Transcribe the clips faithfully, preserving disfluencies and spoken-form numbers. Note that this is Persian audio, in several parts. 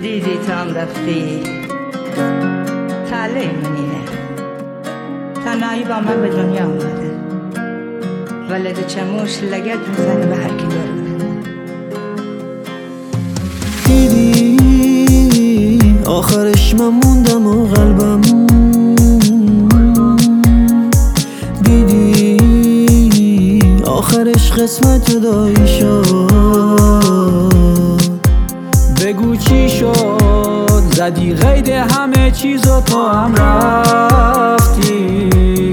دیدی تو هم رفتی تعلیم اینه تنهایی با من به دنیا آمده ولد چموش لگت میزنه به هر کی داره. دیدی آخرش من موندم و قلبم دیدی آخرش قسمت جدایی شد. بگو چی شد زدی قید همه چیزو تو هم رفتی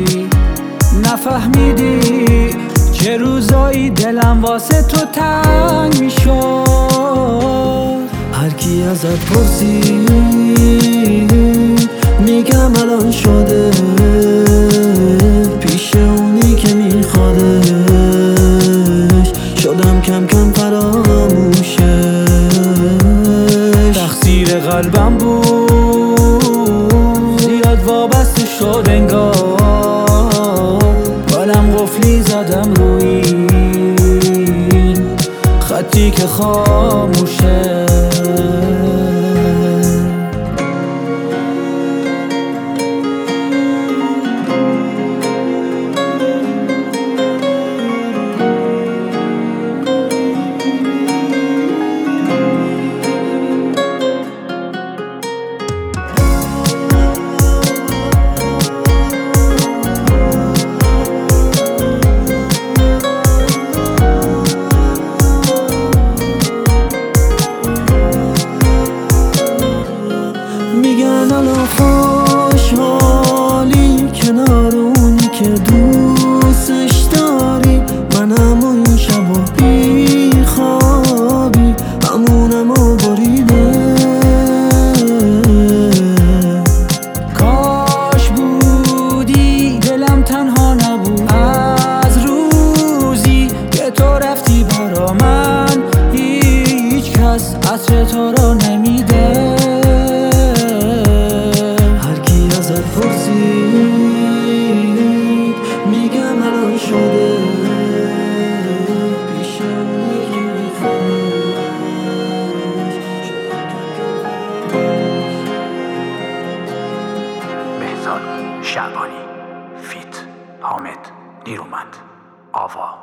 نفهمیدی چه روزایی دلم واسه تو تنگ میشد. هر کی ازت پرسی میگم الان شده پیش اونی که میخوادش شدم کم کم فراموشش. تقصیر قلبم بود زیاد وابسته شد انگار منم قفلی زدم روی این خطی که خاموشه. میگن الان خوشحالی کنار اونی که دوستش داری منم و این شب و بی خوابی همونم و بریده. کاش بودی دلم تنها نبود از روزی که تو رفتی برا من هیچ کس عطر تو رو نمیده. پرسید میگم الان شده پیش اونی که میخوادش. بهزاد شعبانی فیت حامد نیرومند آوا